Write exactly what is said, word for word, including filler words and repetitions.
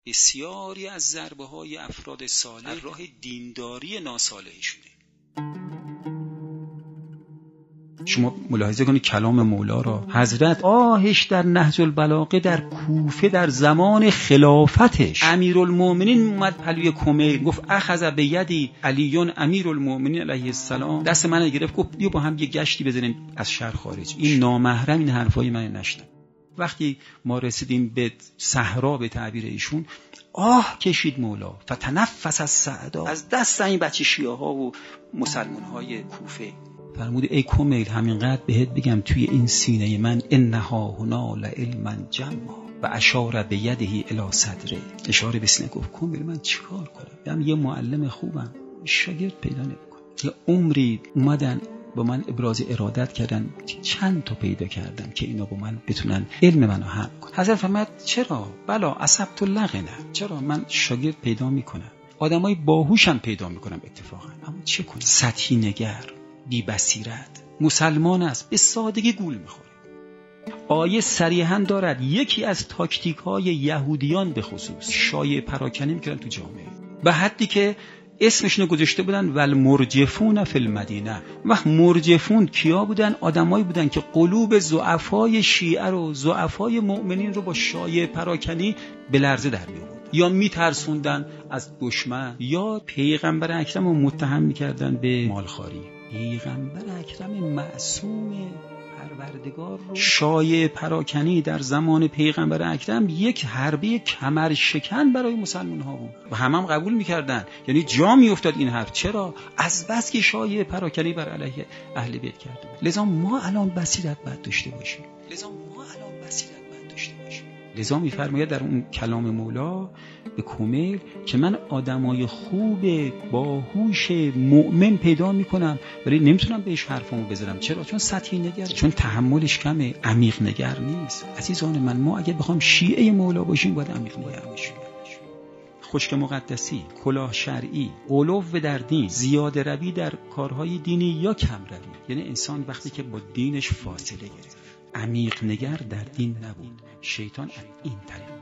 بسیاری از ضربه‌های افراد صالح راه دینداری ناصالحشونه. شما ملاحظه کنید کلام مولا را، حضرت آهش در نهج البلاغه در کوفه در زمان خلافتش امیرالمومنین اومد پلوی کمیل گفت اخذ بیدی علیون امیرالمومنین علیه السلام، دست من گرفت گفت بیا با هم یه گشتی بزنیم از شهر خارج. این نامحرم این حرفای من نشنید. وقتی ما رسیدیم به صحرا به تعبیر ایشون، آه کشید مولا، فتنفس از سعدا، از دست این بچه شیعه ها و مسلمان های کوفه. فرمود ای کمیل همینقدر بهت بگم توی این سینه من انها هنا لعلما جما و اشار بیده الی صدره، اشاره به سینه گفت کمیل من چیکار کنم؟ من یه معلم خوبم، شاگرد پیدا نمیکنم. یه عمری اومدن با من ابراز ارادت کردن، چند تا پیدا کردم که اینا با من بتونن علم منو هم کنن. حضرت فرمود چرا؟ بلا اصبت لغنه، چرا من شاگرد پیدا میکنم، آدمای باهوشم پیدا میکنم اتفاقا، اما چه کنم؟ سطحی نگر، بی بصیرت، مسلمان است به سادگی گول میخوره. آیه صریحاً دارد یکی از تاکتیک های یهودیان به خصوص شایعه پراکنی میکردن تو جامعه، به حدی که اسمشونو گذاشته بودن والمرجفون فی المدینه. و مرجفون کیا بودن؟ آدمایی بودن که قلوب ضعفای شیعه رو، ضعفای مؤمنین رو با شایعه پراکنی به لرزه در می‌آورد، یا میترسوندن از دشمن، یا پیغمبر اکرم رو متهم میکردن به مالخواری. پیغمبر اکرم معصوم پروردگار رو شایعه پراکنی در زمان پیغمبر اکرم یک حربه کمر شکن برای مسلمان ها بود و همه هم قبول میکردن. یعنی جا میافتاد این حرف. چرا؟ از بس که شایعه پراکنی بر علیه اهل بیت کرده. لذا ما الان بصیرت باید داشته باشیم. لذا ما الان بصیرت باید داشته باشیم. لذا میفرماید در اون کلام مولا به کمیل که من آدمای خوب باهوش مؤمن پیدا میکنم ولی نمیتونم بهش حرفمو بزنم. چرا؟ چون سطحی نگر، چون تحملش کمه، عمیق نگر نیست. عزیزان من، ما اگه بخوام شیعه مولا باشیم باید عمیق نگر باشیم. خشک مقدسی، کلاه شرعی، غلو در دین، زیاده روی در کارهای دینی یا کم روی. یعنی انسان وقتی که با دینش فاصله گرفت، عمیق نگر در دین نبود، شیطان از این طریق